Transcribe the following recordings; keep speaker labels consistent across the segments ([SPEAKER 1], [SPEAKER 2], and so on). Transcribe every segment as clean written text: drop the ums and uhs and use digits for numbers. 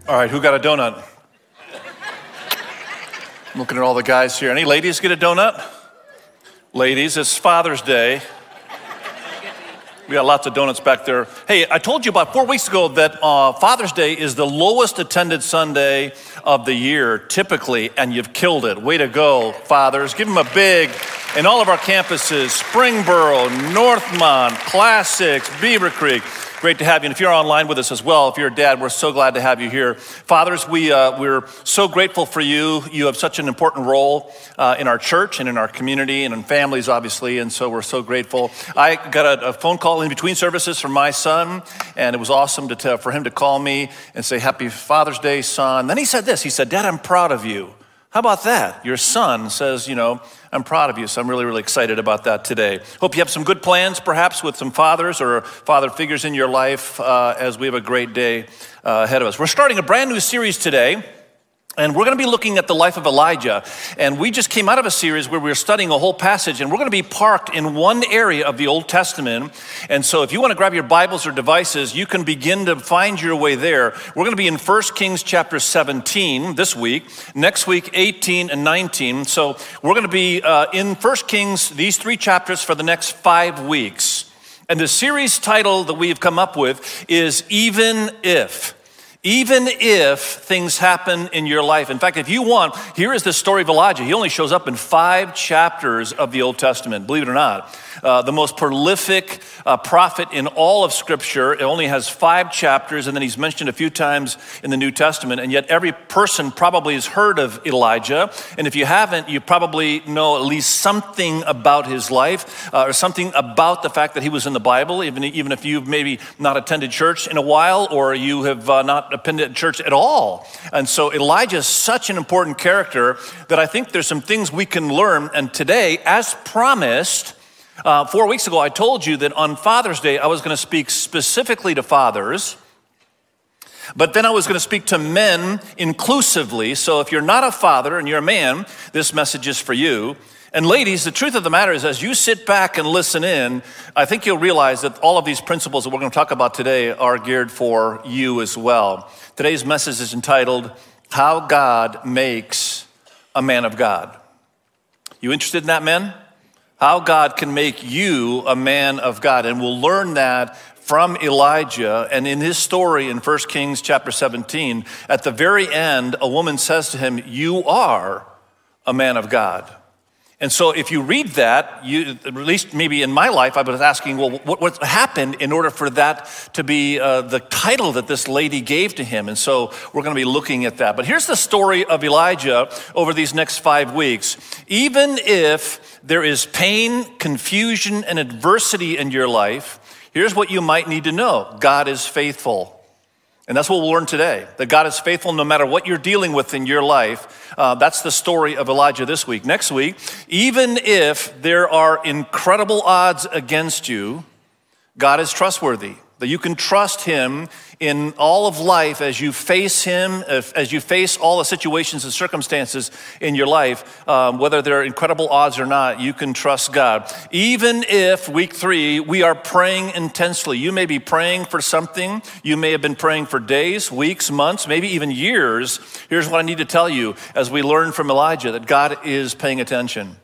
[SPEAKER 1] All right, who got a donut? I'm looking at all the guys here. Any ladies get a donut? Ladies, it's Father's Day. We got lots of donuts back there. Hey, I told you about 4 weeks ago that Father's Day is the lowest attended Sunday of the year, typically, and you've killed it. Way to go, fathers. Give them a big, in all of our campuses, Springboro, Northmont, Class 6, Beaver Creek. Great to have you. And if you're online with us as well, if you're a dad, we're so glad to have you here. Fathers, we're so grateful for you. You have such an important role in our church and in our community and in families, obviously, and so we're so grateful. I got a phone call in between services from my son, and it was awesome for him to call me and say, Happy Father's Day, son. Then he said this, he said, Dad, I'm proud of you. How about that? Your son says, I'm proud of you, so I'm really, really excited about that today. Hope you have some good plans, perhaps, with some fathers or father figures in your life as we have a great day ahead of us. We're starting a brand new series today, and we're going to be looking at the life of Elijah. And we just came out of a series where we were studying a whole passage, and we're going to be parked in one area of the Old Testament. And so if you want to grab your Bibles or devices, you can begin to find your way there. We're going to be in 1 Kings chapter 17 this week, next week 18 and 19. So we're going to be in 1 Kings, these 3 chapters for the next 5 weeks. And the series title that we've come up with is Even If. Even if things happen in your life. In fact, if you want, here is the story of Elijah. He only shows up in 5 chapters of the Old Testament, believe it or not. The most prolific prophet in all of Scripture. It only has 5 chapters, and then he's mentioned a few times in the New Testament, and yet every person probably has heard of Elijah. And if you haven't, you probably know at least something about his life, or something about the fact that he was in the Bible, even if you've maybe not attended church in a while, or you have not attended church at all. And so Elijah is such an important character that I think there's some things we can learn. And today, as promised, 4 weeks ago, I told you that on Father's Day, I was going to speak specifically to fathers, but then I was going to speak to men inclusively. So if you're not a father and you're a man, this message is for you. And ladies, the truth of the matter is, as you sit back and listen in, I think you'll realize that all of these principles that we're going to talk about today are geared for you as well. Today's message is entitled, How God Makes a Man of God. You interested in that, men? How God can make you a man of God. And we'll learn that from Elijah. And in his story in 1 Kings chapter 17, at the very end, a woman says to him, You are a man of God. And so if you read that, at least maybe in my life, I was asking, well, what happened in order for that to be the title that this lady gave to him? And so we're going to be looking at that. But here's the story of Elijah over these next 5 weeks. Even if there is pain, confusion, and adversity in your life, here's what you might need to know. God is faithful. And that's what we'll learn today, that God is faithful no matter what you're dealing with in your life. That's the story of Elijah this week. Next week, even if there are incredible odds against you, God is trustworthy. That you can trust him in all of life as you face him, as you face all the situations and circumstances in your life, whether there are incredible odds or not, you can trust God. Even if week 3, we are praying intensely. You may be praying for something. You may have been praying for days, weeks, months, maybe even years. Here's what I need to tell you as we learn from Elijah, that God is paying attention.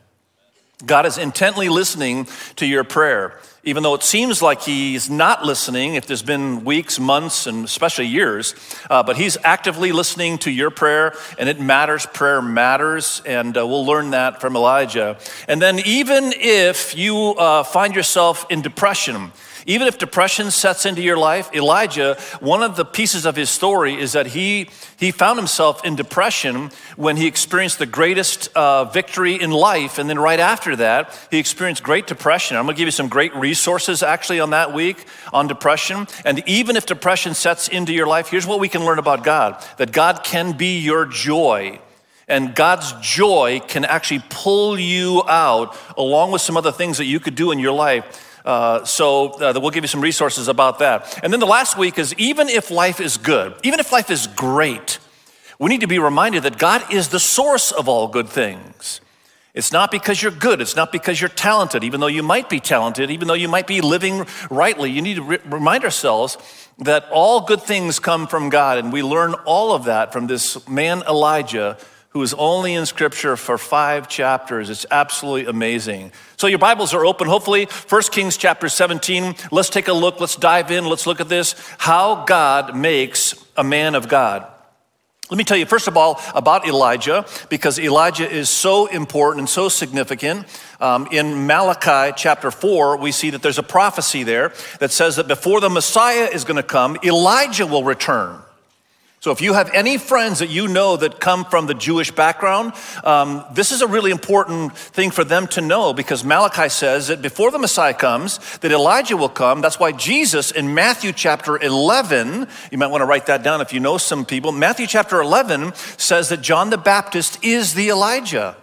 [SPEAKER 1] God is intently listening to your prayer. Even though it seems like he's not listening, if there's been weeks, months, and especially years, but he's actively listening to your prayer, and it matters, prayer matters, and we'll learn that from Elijah. And then even if you find yourself in depression, even if depression sets into your life, Elijah, one of the pieces of his story is that he found himself in depression when he experienced the greatest victory in life. And then right after that, he experienced great depression. I'm gonna give you some great resources actually on that week on depression. And even if depression sets into your life, here's what we can learn about God, that God can be your joy. And God's joy can actually pull you out along with some other things that you could do in your life. So we'll give you some resources about that. And then the last week is, even if life is good, even if life is great, we need to be reminded that God is the source of all good things. It's not because you're good. It's not because you're talented, even though you might be talented, even though you might be living rightly. You need to remind ourselves that all good things come from God, and we learn all of that from this man Elijah, who is only in Scripture for 5 chapters. It's absolutely amazing. So your Bibles are open, hopefully. 1 Kings chapter 17. Let's take a look. Let's dive in. Let's look at this. How God makes a man of God. Let me tell you, first of all, about Elijah, because Elijah is so important and so significant. In Malachi chapter 4, we see that there's a prophecy there that says that before the Messiah is going to come, Elijah will return. So if you have any friends that you know that come from the Jewish background, this is a really important thing for them to know, because Malachi says that before the Messiah comes, that Elijah will come. That's why Jesus in Matthew chapter 11, you might want to write that down if you know some people, Matthew chapter 11 says that John the Baptist is the Elijah.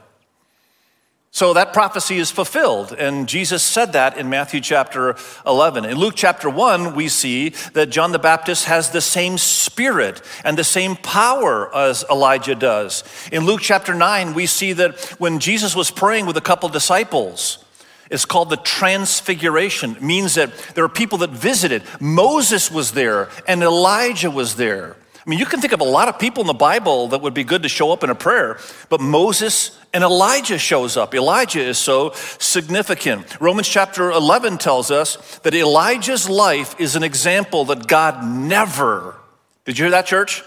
[SPEAKER 1] So that prophecy is fulfilled, and Jesus said that in Matthew chapter 11. In Luke chapter 1, we see that John the Baptist has the same spirit and the same power as Elijah does. In Luke chapter 9, we see that when Jesus was praying with a couple disciples, it's called the Transfiguration. It means that there are people that visited. Moses was there, and Elijah was there. I mean, you can think of a lot of people in the Bible that would be good to show up in a prayer, but Moses and Elijah shows up. Elijah is so significant. Romans chapter 11 tells us that Elijah's life is an example that God never, did you hear that, church?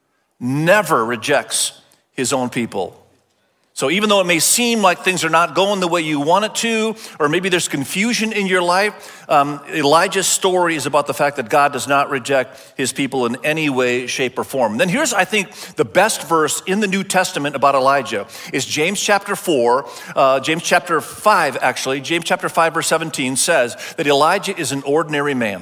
[SPEAKER 1] Never rejects his own people. So even though it may seem like things are not going the way you want it to, or maybe there's confusion in your life, Elijah's story is about the fact that God does not reject his people in any way, shape, or form. And then here's, I think, the best verse in the New Testament about Elijah is James chapter 5, James chapter 5, verse 17 says that Elijah is an ordinary man.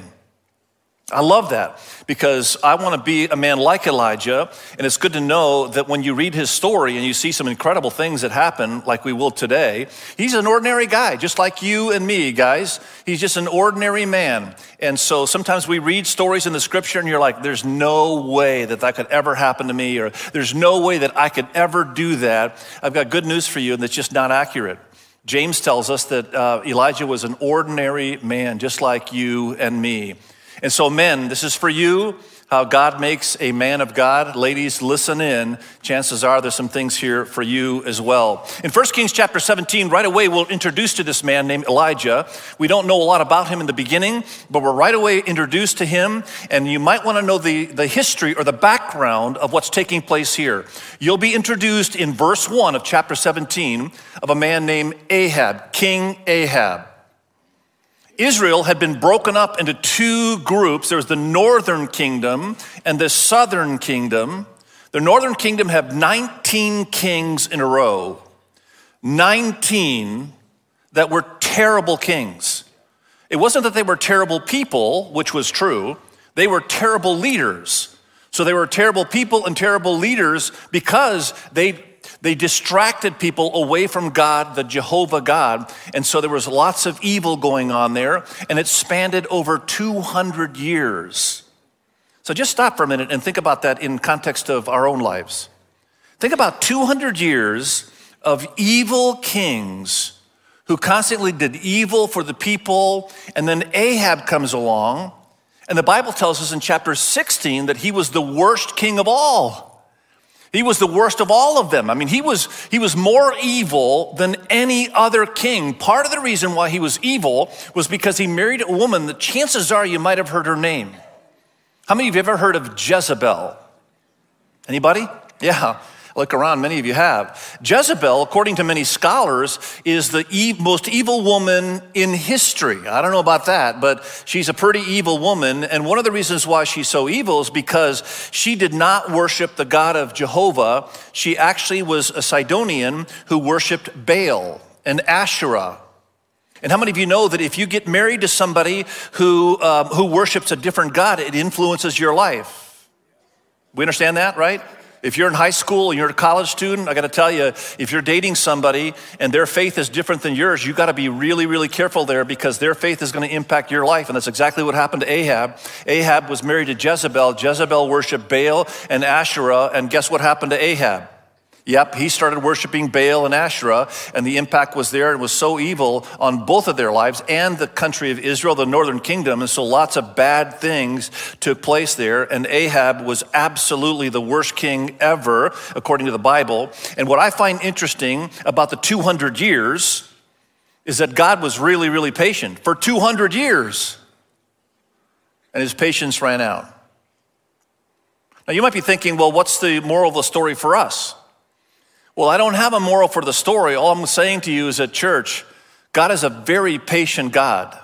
[SPEAKER 1] I love that because I want to be a man like Elijah, and it's good to know that when you read his story and you see some incredible things that happen, like we will today, he's an ordinary guy, just like you and me, guys. He's just an ordinary man. And so sometimes we read stories in the scripture and you're like, there's no way that could ever happen to me, or there's no way that I could ever do that. I've got good news for you, and that's just not accurate. James tells us that Elijah was an ordinary man, just like you and me. And so men, this is for you, how God makes a man of God. Ladies, listen in. Chances are there's some things here for you as well. In 1 Kings chapter 17, right away we're introduced to this man named Elijah. We don't know a lot about him in the beginning, but we're right away introduced to him. And you might want to know the history or the background of what's taking place here. You'll be introduced in verse 1 of chapter 17 of a man named Ahab, King Ahab. Israel had been broken up into 2 groups. There was the northern kingdom and the southern kingdom. The northern kingdom had 19 kings in a row. 19 that were terrible kings. It wasn't that they were terrible people, which was true. They were terrible leaders. So they were terrible people and terrible leaders because they distracted people away from God, the Jehovah God. And so there was lots of evil going on there, and it spanned over 200 years. So just stop for a minute and think about that in context of our own lives. Think about 200 years of evil kings who constantly did evil for the people, and then Ahab comes along, and the Bible tells us in chapter 16 that he was the worst king of all. He was the worst of all of them. I mean, he was more evil than any other king. Part of the reason why he was evil was because he married a woman that chances are you might have heard her name. How many of you have ever heard of Jezebel? Anybody? Yeah, look around, many of you have. Jezebel, according to many scholars, is the most evil woman in history. I don't know about that, but she's a pretty evil woman. And one of the reasons why she's so evil is because she did not worship the God of Jehovah. She actually was a Sidonian who worshiped Baal and Asherah. And how many of you know that if you get married to somebody who worships a different God, it influences your life? We understand that, right? If you're in high school and you're a college student, I got to tell you, if you're dating somebody and their faith is different than yours, you got to be really, really careful there because their faith is going to impact your life. And that's exactly what happened to Ahab. Ahab was married to Jezebel. Jezebel worshiped Baal and Asherah. And guess what happened to Ahab? Yep, he started worshiping Baal and Asherah, and the impact was there and was so evil on both of their lives and the country of Israel, the northern kingdom, and so lots of bad things took place there, and Ahab was absolutely the worst king ever, according to the Bible. And what I find interesting about the 200 years is that God was really, really patient for 200 years, and his patience ran out. Now, you might be thinking, well, what's the moral of the story for us? Well, I don't have a moral for the story. All I'm saying to you is that, church, God is a very patient God.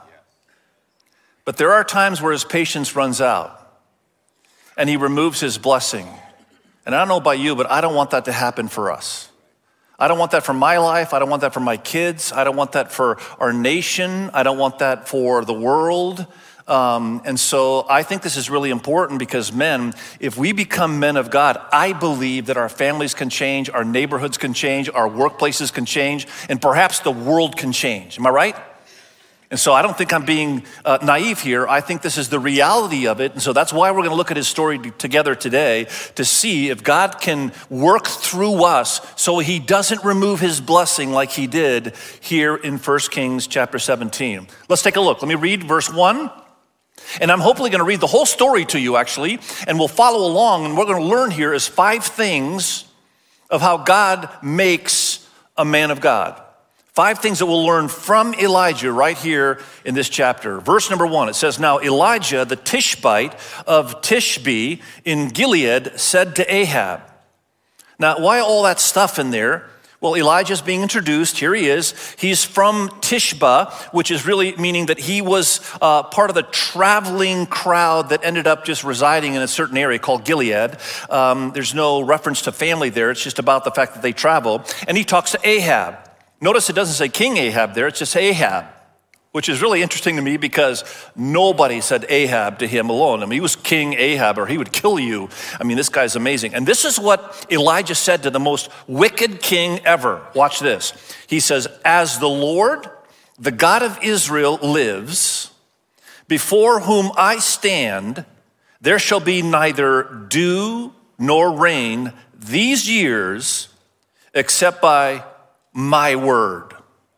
[SPEAKER 1] But there are times where his patience runs out and he removes his blessing. And I don't know about you, but I don't want that to happen for us. I don't want that for my life. I don't want that for my kids. I don't want that for our nation. I don't want that for the world. And so I think this is really important because men, if we become men of God, I believe that our families can change, our neighborhoods can change, our workplaces can change, and perhaps the world can change. Am I right? And so I don't think I'm being naive here. I think this is the reality of it. And so that's why we're going to look at his story together today to see if God can work through us so he doesn't remove his blessing like he did here in 1 Kings chapter 17. Let's take a look. Let me read verse 1. And I'm hopefully going to read the whole story to you, actually, and we'll follow along. And what we're going to learn here is 5 things of how God makes a man of God. 5 things that we'll learn from Elijah right here in this chapter. Verse number 1, it says, "Now Elijah, the Tishbite of Tishbe in Gilead, said to Ahab." Now, why all that stuff in there? Well, Elijah's being introduced. Here he is. He's from Tishba, which is really meaning that he was part of the traveling crowd that ended up just residing in a certain area called Gilead. There's no reference to family there. It's just about the fact that they travel. And he talks to Ahab. Notice it doesn't say King Ahab there. It's just Ahab, which is really interesting to me because nobody said Ahab to him alone. I mean, he was King Ahab or he would kill you. I mean, this guy's amazing. And this is what Elijah said to the most wicked king ever. Watch this. He says, "As the Lord, the God of Israel lives, before whom I stand, there shall be neither dew nor rain these years except by my word."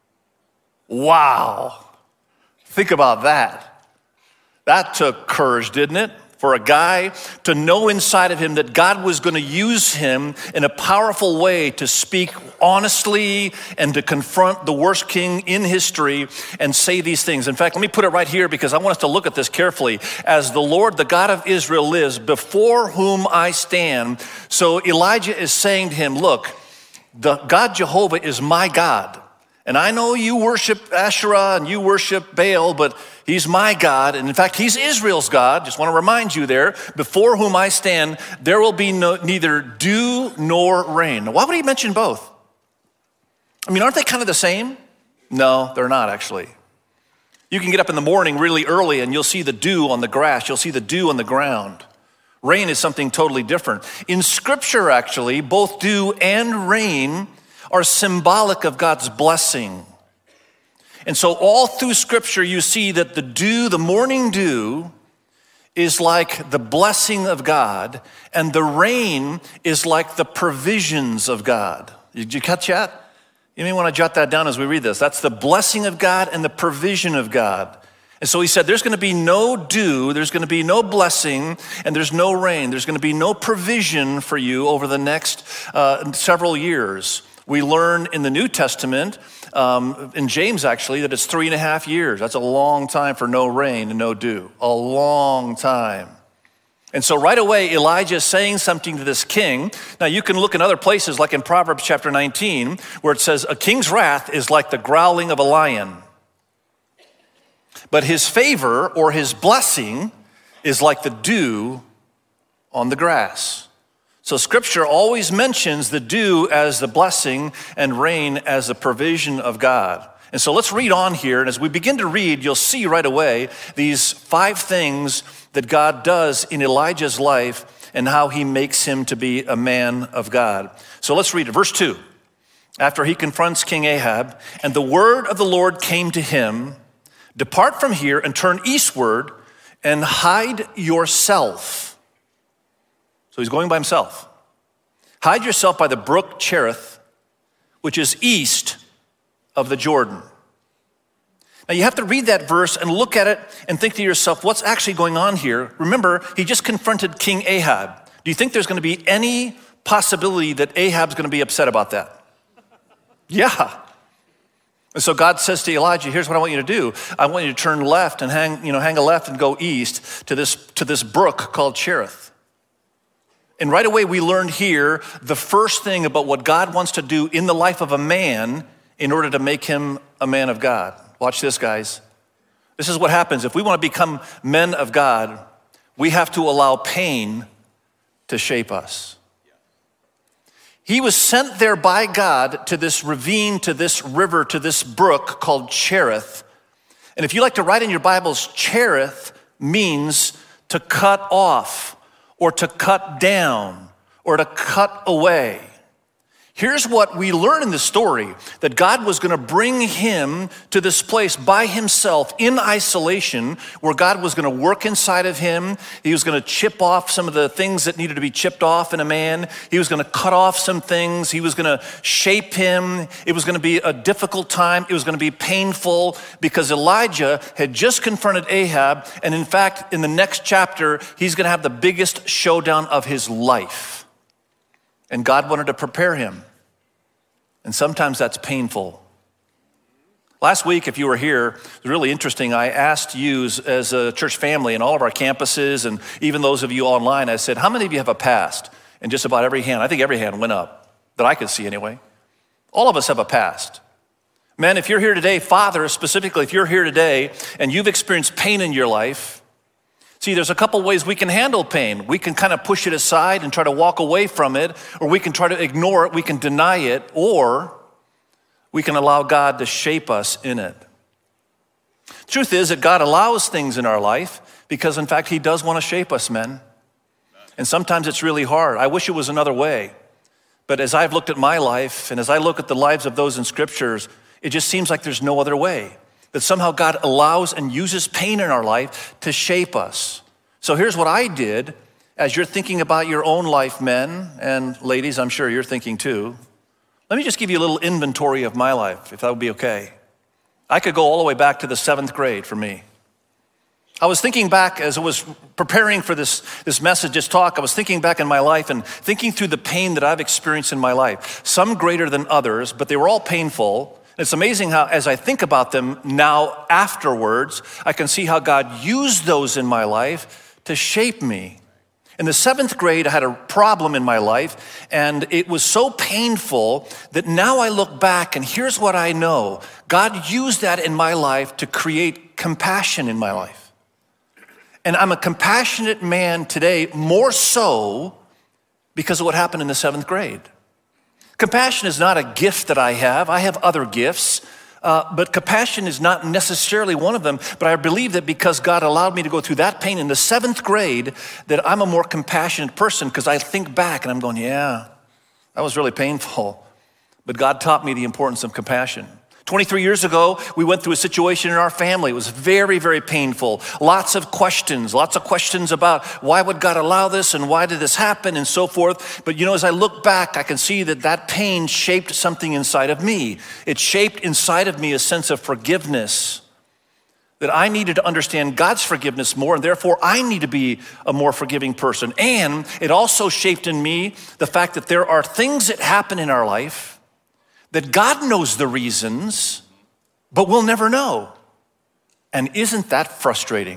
[SPEAKER 1] Wow. Think about that. That took courage, didn't it? For a guy to know inside of him that God was going to use him in a powerful way to speak honestly and to confront the worst king in history and say these things. In fact, let me put it right here because I want us to look at this carefully. "As the Lord, the God of Israel lives, before whom I stand." So Elijah is saying to him, look, the God Jehovah is my God. And I know you worship Asherah and you worship Baal, but he's my God. And in fact, he's Israel's God. Just want to remind you there, before whom I stand, there will be neither dew nor rain. Now, why would he mention both? I mean, aren't they kind of the same? No, they're not actually. You can get up in the morning really early and you'll see the dew on the grass. You'll see the dew on the ground. Rain is something totally different. In Scripture, actually, both dew and rain are symbolic of God's blessing. And so all through Scripture, you see that the dew, the morning dew, is like the blessing of God, and the rain is like the provisions of God. Did you catch that? You may want to jot that down as we read this. That's the blessing of God and the provision of God. And so he said, there's going to be no dew, there's going to be no blessing, and there's no rain. There's going to be no provision for you over the next several years. We learn in the New Testament, in James actually, that it's 3.5 years. That's a long time for no rain and no dew. A long time. And so right away, Elijah is saying something to this king. Now you can look in other places, like in Proverbs chapter 19, where it says, a king's wrath is like the growling of a lion. But his favor or his blessing is like the dew on the grass. So Scripture always mentions the dew as the blessing and rain as the provision of God. And so let's read on here. And as we begin to read, you'll see right away these 5 things that God does in Elijah's life and how he makes him to be a man of God. So let's read it. Verse 2. After he confronts King Ahab, and the word of the Lord came to him, "Depart from here and turn eastward and hide yourself." So he's going by himself. Hide yourself by the brook Cherith, which is east of the Jordan. Now you have to read that verse and look at it and think to yourself, what's actually going on here? Remember, he just confronted King Ahab. Do you think there's going to be any possibility that Ahab's going to be upset about that? Yeah. And so God says to Elijah, here's what I want you to do. I want you to turn left and hang a left and go east to this brook called Cherith. And right away we learned here the first thing about what God wants to do in the life of a man in order to make him a man of God. Watch this, guys. This is what happens. If we want to become men of God, we have to allow pain to shape us. He was sent there by God to this ravine, to this river, to this brook called Cherith. And if you like to write in your Bibles, Cherith means to cut off or to cut down or to cut away. Here's what we learn in this story, that God was going to bring him to this place by himself in isolation, where God was going to work inside of him. He was going to chip off some of the things that needed to be chipped off in a man. He was going to cut off some things. He was going to shape him. It was going to be a difficult time. It was going to be painful because Elijah had just confronted Ahab. And in fact, in the next chapter, he's going to have the biggest showdown of his life. And God wanted to prepare him. And sometimes that's painful. Last week, if you were here, it was really interesting. I asked you as a church family and all of our campuses and even those of you online, I said, how many of you have a past? And just about every hand, I think every hand went up, that I could see anyway. All of us have a past. Men, if you're here today, fathers specifically, if you're here today and you've experienced pain in your life, see, there's a couple ways we can handle pain. We can kind of push it aside and try to walk away from it, or we can try to ignore it, we can deny it, or we can allow God to shape us in it. Truth is that God allows things in our life because, in fact, he does want to shape us, men. And sometimes it's really hard. I wish it was another way. But as I've looked at my life and as I look at the lives of those in scriptures, it just seems like there's no other way. That somehow God allows and uses pain in our life to shape us. So here's what I did. As you're thinking about your own life, men and ladies, I'm sure you're thinking too. Let me just give you a little inventory of my life, if that would be okay. I could go all the way back to the 7th grade for me. I was thinking back as I was preparing for this message, this talk, I was thinking back in my life and thinking through the pain that I've experienced in my life. Some greater than others, but they were all painful. It's amazing how, as I think about them now afterwards, I can see how God used those in my life to shape me. In the 7th grade, I had a problem in my life, and it was so painful that now I look back, and here's what I know. God used that in my life to create compassion in my life. And I'm a compassionate man today, more so because of what happened in the 7th grade. Compassion is not a gift that I have other gifts, but compassion is not necessarily one of them. But I believe that because God allowed me to go through that pain in the 7th grade, that I'm a more compassionate person because I think back and I'm going, yeah, that was really painful. But God taught me the importance of compassion. 23 years ago, we went through a situation in our family. It was very, very painful. Lots of questions about why would God allow this and why did this happen and so forth. But as I look back, I can see that pain shaped something inside of me. It shaped inside of me a sense of forgiveness, that I needed to understand God's forgiveness more, and therefore I need to be a more forgiving person. And it also shaped in me the fact that there are things that happen in our life that God knows the reasons, but we'll never know. And isn't that frustrating?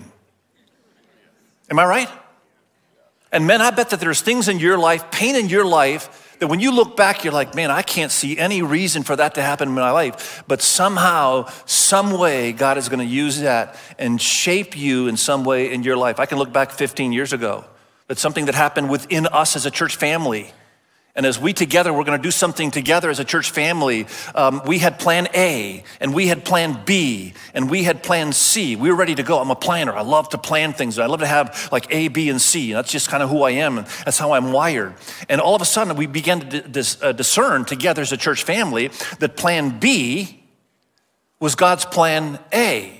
[SPEAKER 1] Am I right? And men, I bet that there's things in your life, pain in your life, that when you look back, you're like, man, I can't see any reason for that to happen in my life. But somehow, some way, God is gonna use that and shape you in some way in your life. I can look back 15 years ago. That's something that happened within us as a church family. And as we together, we're gonna do something together as a church family. We had plan A, and we had plan B, and we had plan C. We were ready to go. I'm a planner. I love to plan things. I love to have like A, B, and C. That's just kind of who I am, and that's how I'm wired. And all of a sudden, we began to discern together as a church family that plan B was God's plan A.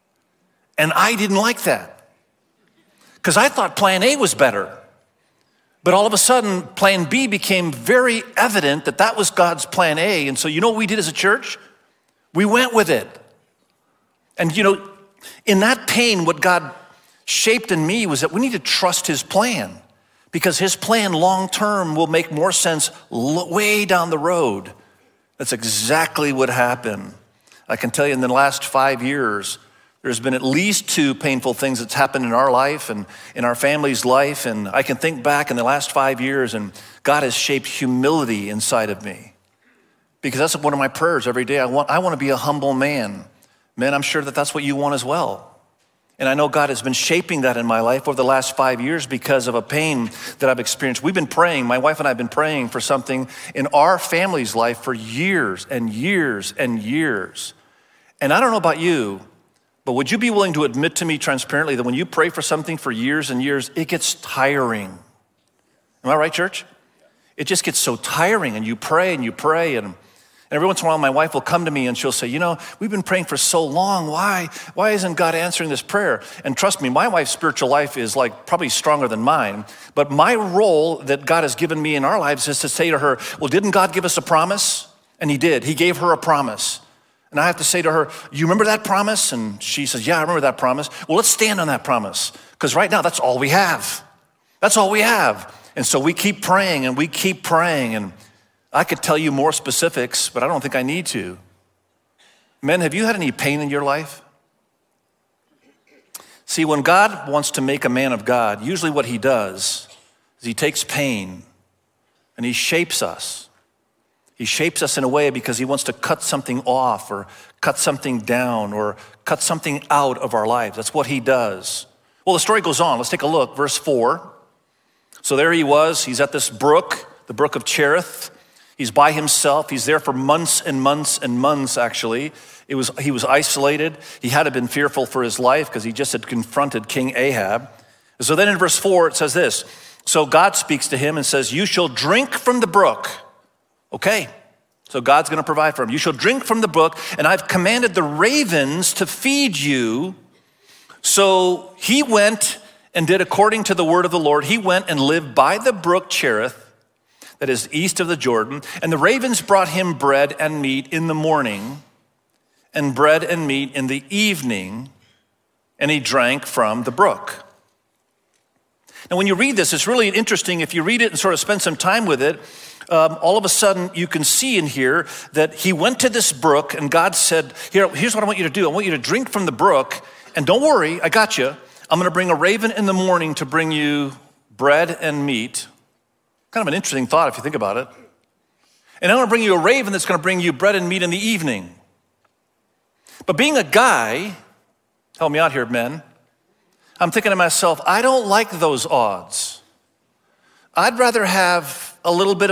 [SPEAKER 1] And I didn't like that, because I thought plan A was better. But all of a sudden, plan B became very evident that that was God's plan A. And so you know what we did as a church? We went with it. And in that pain, what God shaped in me was that we need to trust his plan, because his plan long-term will make more sense way down the road. That's exactly what happened. I can tell you in the last 5 years, there's been at least 2 painful things that's happened in our life and in our family's life. And I can think back in the last 5 years, and God has shaped humility inside of me, because that's one of my prayers every day. I want to be a humble man. Men, I'm sure that that's what you want as well. And I know God has been shaping that in my life over the last 5 years because of a pain that I've experienced. We've been praying, my wife and I have been praying for something in our family's life for years and years and years. And I don't know about you, but would you be willing to admit to me transparently that when you pray for something for years and years, it gets tiring? Am I right, church? It just gets so tiring, and you pray and every once in a while, my wife will come to me and she'll say, we've been praying for so long. Why isn't God answering this prayer? And trust me, my wife's spiritual life is probably stronger than mine. But my role that God has given me in our lives is to say to her, well, didn't God give us a promise? And he did. He gave her a promise. And I have to say to her, you remember that promise? And she says, yeah, I remember that promise. Well, let's stand on that promise, because right now that's all we have. That's all we have. And so we keep praying and we keep praying. And I could tell you more specifics, but I don't think I need to. Men, have you had any pain in your life? See, when God wants to make a man of God, usually what he does is he takes pain and he shapes us. He shapes us in a way because he wants to cut something off or cut something down or cut something out of our lives. That's what he does. Well, the story goes on. Let's take a look. Verse 4. So there he was. He's at this brook, the brook of Cherith. He's by himself. He's there for months and months and months, actually. He was isolated. He had to have been fearful for his life because he just had confronted King Ahab. So then in verse 4, it says this. So God speaks to him and says, you shall drink from the brook. Okay, so God's going to provide for him. You shall drink from the brook, and I've commanded the ravens to feed you. So he went and did according to the word of the Lord. He went and lived by the brook Cherith, that is east of the Jordan, and the ravens brought him bread and meat in the morning, and bread and meat in the evening, and he drank from the brook. Now, when you read this, it's really interesting. If you read it and sort of spend some time with it, all of a sudden you can see in here that he went to this brook, and God said, here's what I want you to do. I want you to drink from the brook, and don't worry, I got you. I'm gonna bring a raven in the morning to bring you bread and meat. Kind of an interesting thought if you think about it. And I'm gonna bring you a raven that's gonna bring you bread and meat in the evening. But being a guy, help me out here, men, I'm thinking to myself, I don't like those odds. I'd rather have a little bit of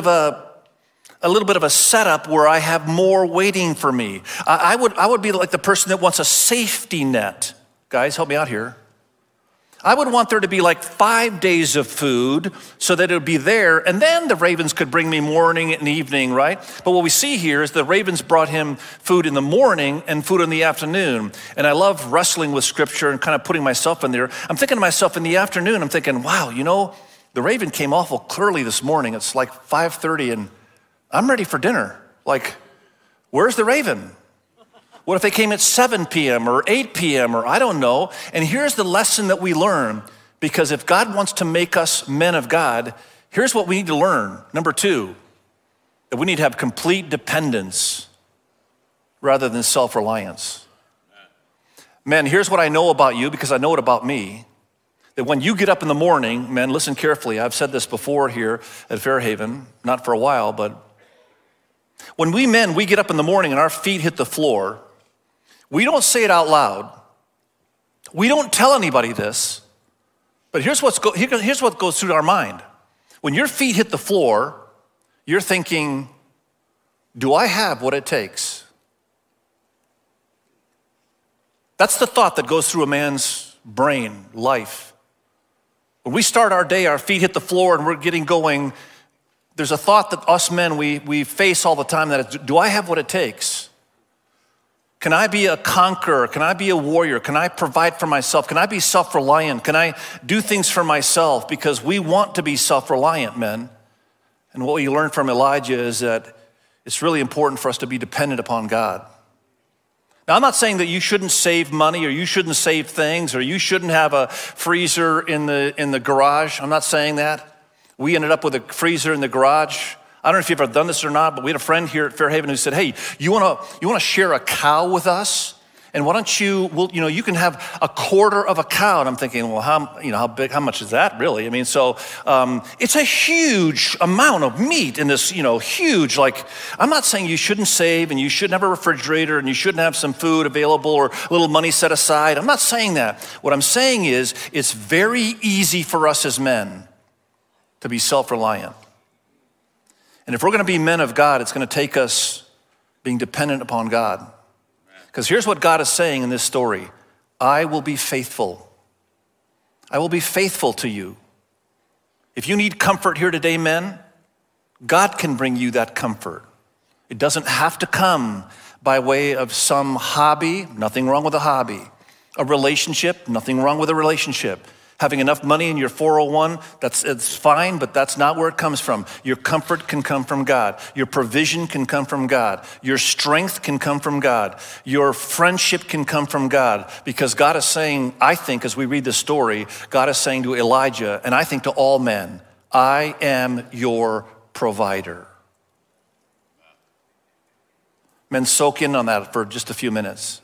[SPEAKER 1] a setup where I have more waiting for me. I would be like the person that wants a safety net. Guys, help me out here. I would want there to be 5 days of food so that it would be there, and then the ravens could bring me morning and evening, right? But what we see here is the ravens brought him food in the morning and food in the afternoon. And I love wrestling with scripture and kind of putting myself in there. I'm thinking to myself in the afternoon, I'm thinking, wow, the raven came awful clearly this morning. It's 5:30 and I'm ready for dinner. Where's the raven? What if they came at 7 p.m. or 8 p.m. or I don't know? And here's the lesson that we learn, because if God wants to make us men of God, here's what we need to learn. Number 2, that we need to have complete dependence rather than self-reliance. Men, here's what I know about you, because I know it about me, that when you get up in the morning, men, listen carefully. I've said this before here at Fairhaven, not for a while, but when we get up in the morning and our feet hit the floor, we don't say it out loud. We don't tell anybody this, but here's what goes through our mind. When your feet hit the floor, you're thinking, do I have what it takes? That's the thought that goes through a man's brain, life. When we start our day, our feet hit the floor and we're getting going, there's a thought that us men, we face all the time, that is, do I have what it takes? Can I be a conqueror? Can I be a warrior? Can I provide for myself? Can I be self-reliant? Can I do things for myself? Because we want to be self-reliant, men. And what we learned from Elijah is that it's really important for us to be dependent upon God. Now, I'm not saying that you shouldn't save money or you shouldn't save things or you shouldn't have a freezer in the garage. I'm not saying that. We ended up with a freezer in the garage. I don't know if you've ever done this or not, but we had a friend here at Fairhaven who said, hey, you want to share a cow with us? And why don't you can have a quarter of a cow. And I'm thinking, well, how big, how much is that really? I mean, so it's a huge amount of meat in this, huge, I'm not saying you shouldn't save and you shouldn't have a refrigerator and you shouldn't have some food available or a little money set aside. I'm not saying that. What I'm saying is it's very easy for us as men to be self-reliant. And if we're going to be men of God, it's going to take us being dependent upon God. Because here's what God is saying in this story. I will be faithful. I will be faithful to you. If you need comfort here today, men, God can bring you that comfort. It doesn't have to come by way of some hobby, nothing wrong with a hobby. A relationship, nothing wrong with a relationship. Having enough money in your 401, it's fine, but that's not where it comes from. Your comfort can come from God. Your provision can come from God. Your strength can come from God. Your friendship can come from God. Because God is saying, I think as we read this story, God is saying to Elijah, and I think to all men, I am your provider. Men, soak in on that for just a few minutes.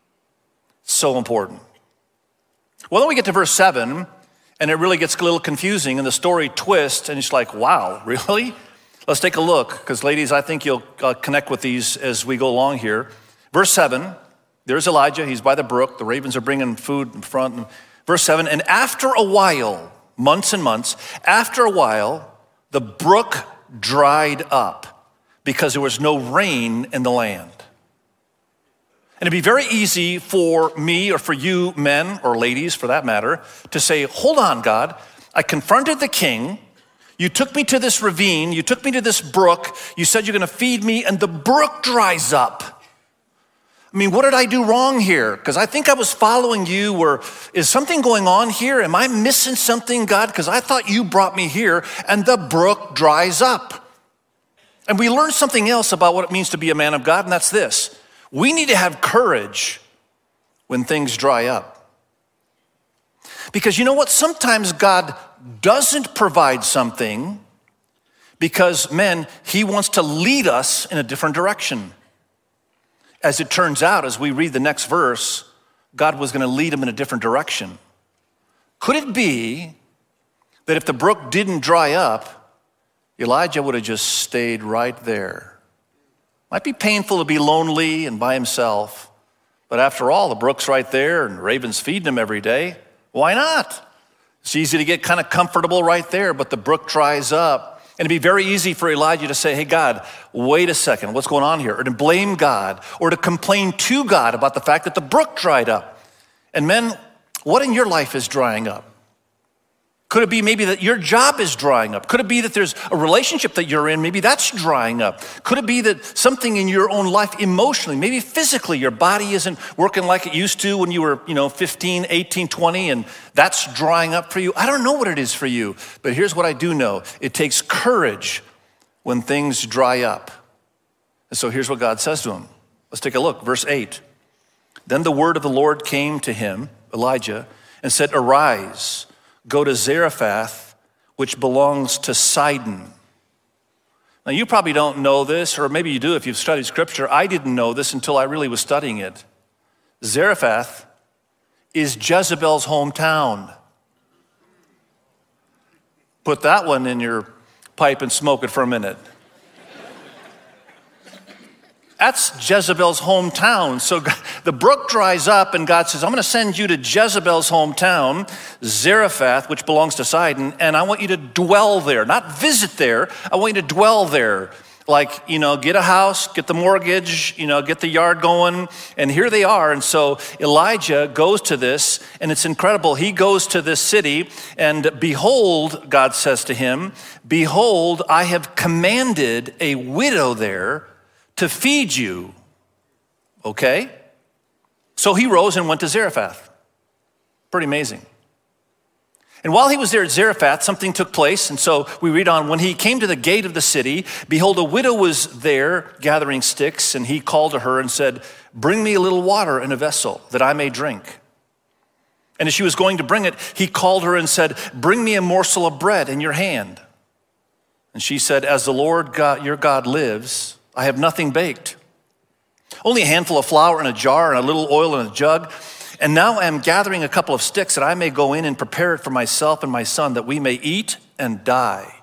[SPEAKER 1] So important. Well, then we get to verse 7, and it really gets a little confusing, and the story twists, and it's like, wow, really? Let's take a look, because ladies, I think you'll connect with these as we go along here. Verse 7, there's Elijah. He's by the brook. The ravens are bringing food in front. Verse 7, and after a while, months and months, after a while, the brook dried up because there was no rain in the land. And it'd be very easy for me or for you men or ladies for that matter to say, hold on, God, I confronted the king. You took me to this ravine. You took me to this brook. You said you're going to feed me and the brook dries up. I mean, what did I do wrong here? Because I think I was following you. Or is something going on here? Am I missing something, God? Because I thought you brought me here and the brook dries up. And we learned something else about what it means to be a man of God, and that's this. We need to have courage when things dry up. Because you know what? Sometimes God doesn't provide something because, men, he wants to lead us in a different direction. As it turns out, as we read the next verse, God was going to lead him in a different direction. Could it be that if the brook didn't dry up, Elijah would have just stayed right there? Might be painful to be lonely and by himself, but after all, the brook's right there and ravens feeding him every day. Why not? It's easy to get kind of comfortable right there, but the brook dries up. And it'd be very easy for Elijah to say, hey, God, wait a second, what's going on here? Or to blame God, or to complain to God about the fact that the brook dried up. And men, what in your life is drying up? Could it be maybe that your job is drying up? Could it be that there's a relationship that you're in? Maybe that's drying up. Could it be that something in your own life emotionally, maybe physically, your body isn't working like it used to when you were, 15, 18, 20, and that's drying up for you? I don't know what it is for you, but here's what I do know. It takes courage when things dry up. And so here's what God says to him. Let's take a look. Verse 8. Then the word of the Lord came to him, Elijah, and said, arise, go to Zarephath, which belongs to Sidon. Now, you probably don't know this, or maybe you do if you've studied scripture. I didn't know this until I really was studying it. Zarephath is Jezebel's hometown. Put that one in your pipe and smoke it for a minute. That's Jezebel's hometown. So the brook dries up and God says, I'm going to send you to Jezebel's hometown, Zarephath, which belongs to Sidon, and I want you to dwell there, not visit there. I want you to dwell there. Like, get a house, get the mortgage, get the yard going. And here they are. And so Elijah goes to this, and it's incredible. He goes to this city, and behold, God says to him, behold, I have commanded a widow there to feed you, okay? So he rose and went to Zarephath. Pretty amazing. And while he was there at Zarephath, something took place. And so we read on, when he came to the gate of the city, behold, a widow was there gathering sticks. And he called to her and said, bring me a little water in a vessel that I may drink. And as she was going to bring it, he called her and said, bring me a morsel of bread in your hand. And she said, as the Lord God, your God lives, I have nothing baked. Only a handful of flour in a jar and a little oil in a jug. And now I am gathering a couple of sticks that I may go in and prepare it for myself and my son that we may eat and die.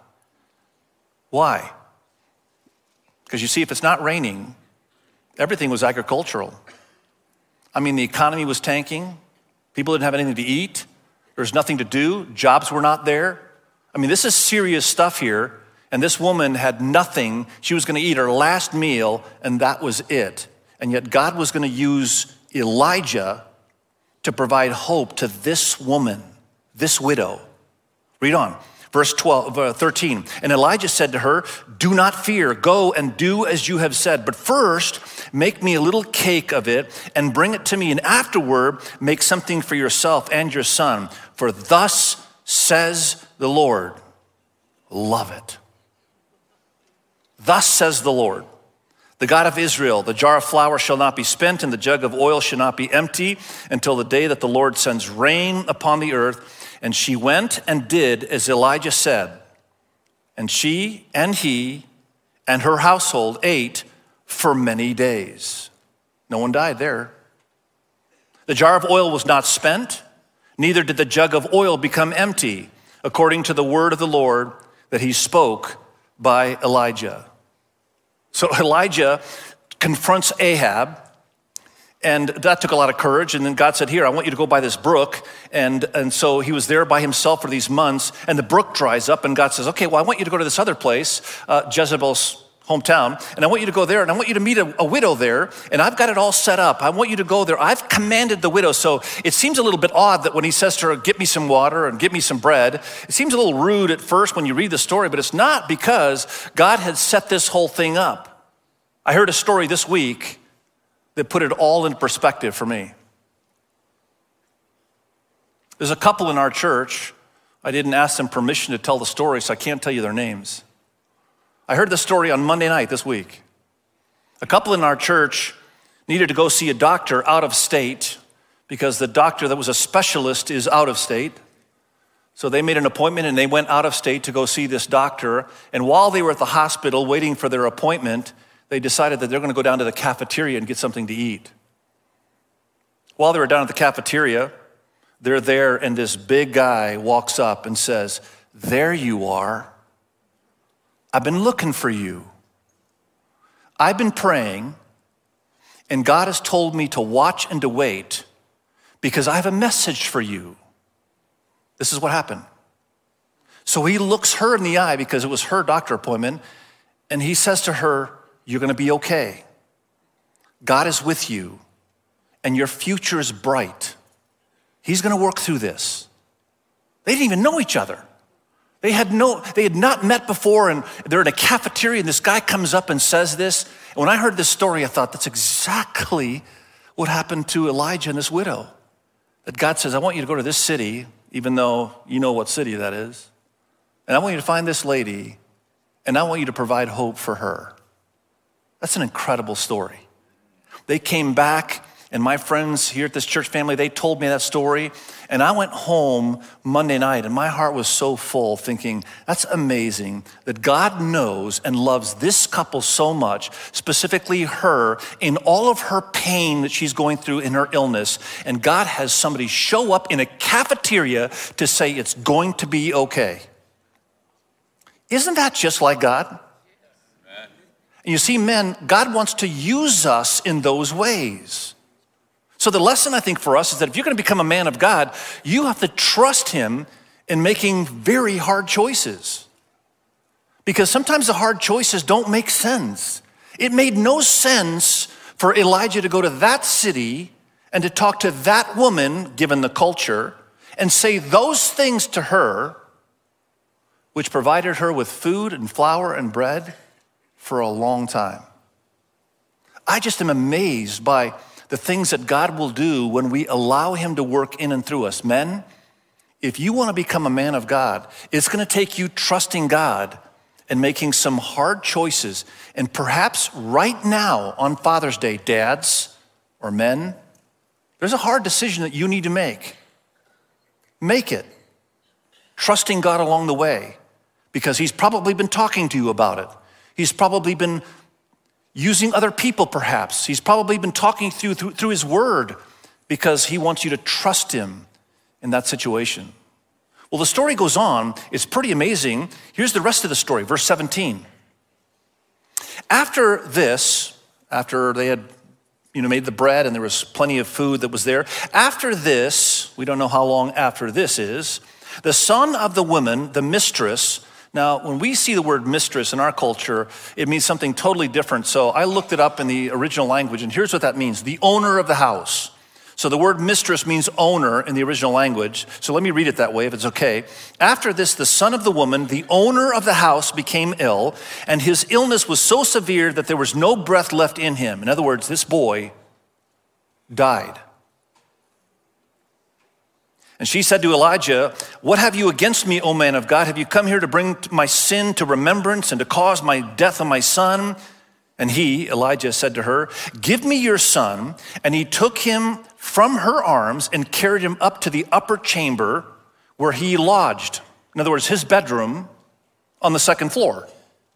[SPEAKER 1] Why? Because you see, if it's not raining, everything was agricultural. I mean, the economy was tanking. People didn't have anything to eat. There was nothing to do. Jobs were not there. I mean, this is serious stuff here. And this woman had nothing. She was going to eat her last meal, and that was it. And yet God was going to use Elijah to provide hope to this woman, this widow. Read on. Verse 13. And Elijah said to her, do not fear. Go and do as you have said. But first, make me a little cake of it and bring it to me. And afterward, make something for yourself and your son. For thus says the Lord. Love it. Thus says the Lord, the God of Israel, the jar of flour shall not be spent and the jug of oil shall not be empty until the day that the Lord sends rain upon the earth. And she went and did as Elijah said. And she and he and her household ate for many days. No one died there. The jar of oil was not spent, neither did the jug of oil become empty, according to the word of the Lord that he spoke by Elijah. So Elijah confronts Ahab, and that took a lot of courage. And then God said, here, I want you to go by this brook. And so he was there by himself for these months, and the brook dries up, and God says, okay, well, I want you to go to this other place, Jezebel's hometown, and I want you to go there, and I want you to meet a widow there, and I've got it all set up. I want you to go there. I've commanded the widow. So it seems a little bit odd that when he says to her, get me some water and get me some bread, it seems a little rude at first when you read the story, but it's not, because God had set this whole thing up. I heard a story this week that put it all in perspective for me. There's a couple in our church. I didn't ask them permission to tell the story, so I can't tell you their names. I heard the story on Monday night this week. A couple in our church needed to go see a doctor out of state because the doctor that was a specialist is out of state. So they made an appointment and they went out of state to go see this doctor. And while they were at the hospital waiting for their appointment, they decided that they're going to go down to the cafeteria and get something to eat. While they were down at the cafeteria, they're there and this big guy walks up and says, there you are. I've been looking for you. I've been praying, and God has told me to watch and to wait because I have a message for you. This is what happened. So he looks her in the eye because it was her doctor appointment, and he says to her, you're going to be okay. God is with you, and your future is bright. He's going to work through this. They didn't even know each other. They had not met before, and they're in a cafeteria, and this guy comes up and says this. And when I heard this story, I thought that's exactly what happened to Elijah and this widow. That God says, I want you to go to this city, even though you know what city that is. And I want you to find this lady, and I want you to provide hope for her. That's an incredible story. They came back, and my friends here at this church family, they told me that story. And I went home Monday night, and my heart was so full thinking, that's amazing that God knows and loves this couple so much, specifically her, in all of her pain that she's going through in her illness. And God has somebody show up in a cafeteria to say it's going to be okay. Isn't that just like God? And you see, men, God wants to use us in those ways. So the lesson, I think, for us is that if you're going to become a man of God, you have to trust him in making very hard choices. Because sometimes the hard choices don't make sense. It made no sense for Elijah to go to that city and to talk to that woman, given the culture, and say those things to her, which provided her with food and flour and bread for a long time. I just am amazed by the things that God will do when we allow him to work in and through us. Men, if you want to become a man of God, it's going to take you trusting God and making some hard choices. And perhaps right now on Father's Day, dads or men, there's a hard decision that you need to make. Make it. Trusting God along the way, because he's probably been talking to you about it. He's probably been using other people perhaps. He's probably been talking through his word, because he wants you to trust him in that situation. Well, the story goes on. It's pretty amazing. Here's the rest of the story, verse 17. After this, after they had made the bread and there was plenty of food that was there, after this, we don't know how long after this is, the son of the woman, the mistress. Now, when we see the word mistress in our culture, it means something totally different. So I looked it up in the original language, and here's what that means: the owner of the house. So the word mistress means owner in the original language. So let me read it that way if it's okay. After this, the son of the woman, the owner of the house, became ill, and his illness was so severe that there was no breath left in him. In other words, this boy died. And she said to Elijah, "What have you against me, O man of God? Have you come here to bring my sin to remembrance and to cause my death of my son?" And he, Elijah, said to her, "Give me your son." And he took him from her arms and carried him up to the upper chamber where he lodged. In other words, his bedroom on the second floor.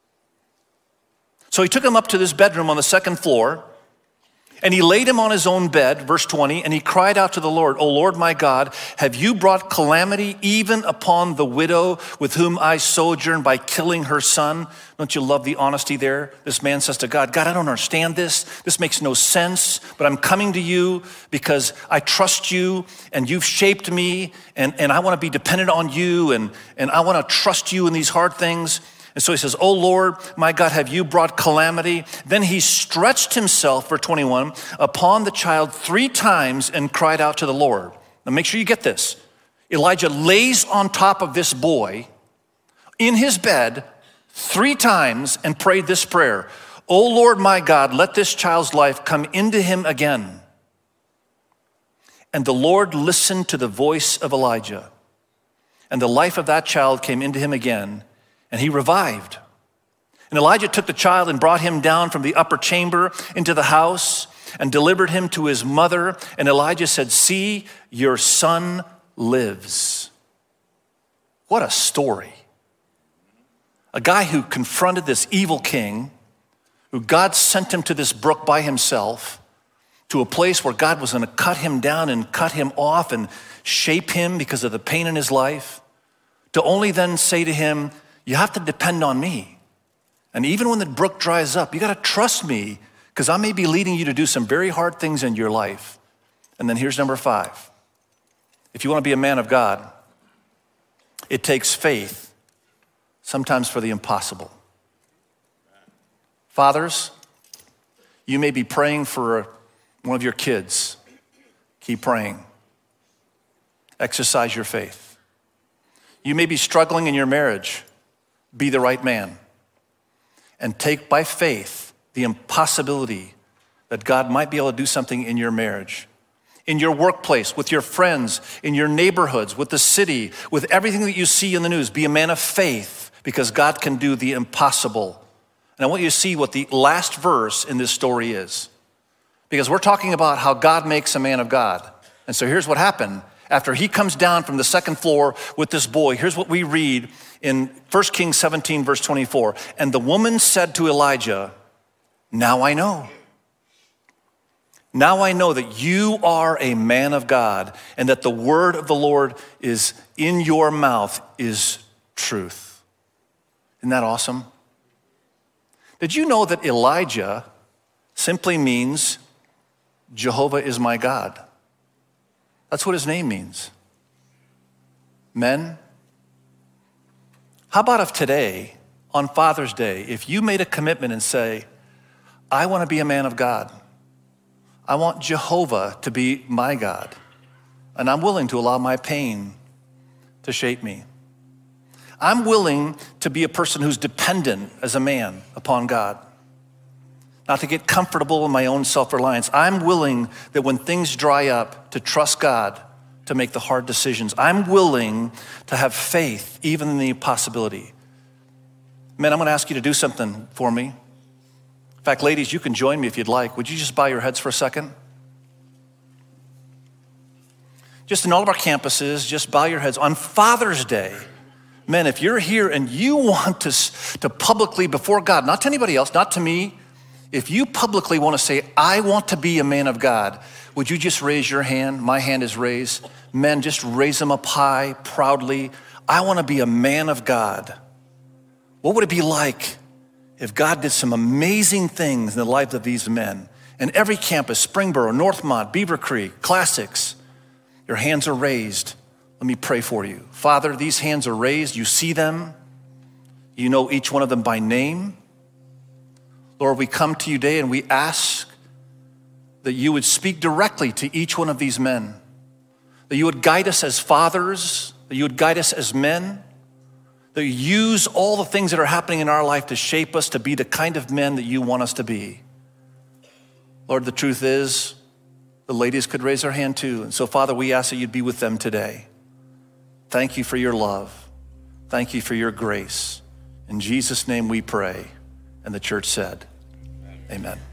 [SPEAKER 1] So he took him up to this bedroom on the second floor, and he laid him on his own bed, verse 20, and he cried out to the Lord, "O Lord my God, have you brought calamity even upon the widow with whom I sojourn by killing her son?" Don't you love the honesty there? This man says to God, "God, I don't understand this. This makes no sense, but I'm coming to you because I trust you and you've shaped me, and I want to be dependent on you, and I want to trust you in these hard things." And so he says, "Oh Lord, my God, have you brought calamity?" Then he stretched himself, verse 21, upon the child 3 times and cried out to the Lord. Now make sure you get this. Elijah lays on top of this boy in his bed 3 times and prayed this prayer: "Oh Lord, my God, let this child's life come into him again." And the Lord listened to the voice of Elijah, and the life of that child came into him again, and he revived. And Elijah took the child and brought him down from the upper chamber into the house and delivered him to his mother. And Elijah said, "See, your son lives." What a story. A guy who confronted this evil king, who God sent him to this brook by himself, to a place where God was going to cut him down and cut him off and shape him because of the pain in his life, to only then say to him, "You have to depend on me. And even when the brook dries up, you got to trust me, because I may be leading you to do some very hard things in your life." And then here's number 5. If you want to be a man of God, it takes faith, sometimes for the impossible. Fathers, you may be praying for one of your kids. Keep praying. Exercise your faith. You may be struggling in your marriage. Be the right man and take by faith the impossibility that God might be able to do something in your marriage, in your workplace, with your friends, in your neighborhoods, with the city, with everything that you see in the news. Be a man of faith, because God can do the impossible. And I want you to see what the last verse in this story is, because we're talking about how God makes a man of God. And so here's what happened. After he comes down from the second floor with this boy, here's what we read in 1 Kings 17, verse 24. And the woman said to Elijah, "Now I know. Now I know that you are a man of God, and that the word of the Lord is in your mouth is truth." Isn't that awesome? Did you know that Elijah simply means Jehovah is my God? That's what his name means. Men, how about if today, on Father's Day, if you made a commitment and say, "I want to be a man of God. I want Jehovah to be my God, and I'm willing to allow my pain to shape me. I'm willing to be a person who's dependent as a man upon God." not to get comfortable in my own self-reliance. I'm willing that when things dry up, to trust God to make the hard decisions. I'm willing to have faith even in the impossibility. Men, I'm gonna ask you to do something for me. In fact, ladies, you can join me if you'd like. Would you just bow your heads for a second? Just in all of our campuses, just bow your heads. On Father's Day, men, if you're here and you want to publicly, before God, not to anybody else, not to me, if you publicly want to say, I want to be a man of God, would you just raise your hand? My hand is raised. Men, just raise them up high, proudly. I want to be a man of God. What would it be like if God did some amazing things in the lives of these men? And every campus, Springboro, Northmont, Beaver Creek, Classics, your hands are raised. Let me pray for you. Father, these hands are raised. You see them. You know each one of them by name. Lord, we come to you today and we ask that you would speak directly to each one of these men, that you would guide us as fathers, that you would guide us as men, that you use all the things that are happening in our life to shape us to be the kind of men that you want us to be. Lord, the truth is, the ladies could raise their hand too. And so, Father, we ask that you'd be with them today. Thank you for your love. Thank you for your grace. In Jesus' name we pray. And the church said, amen.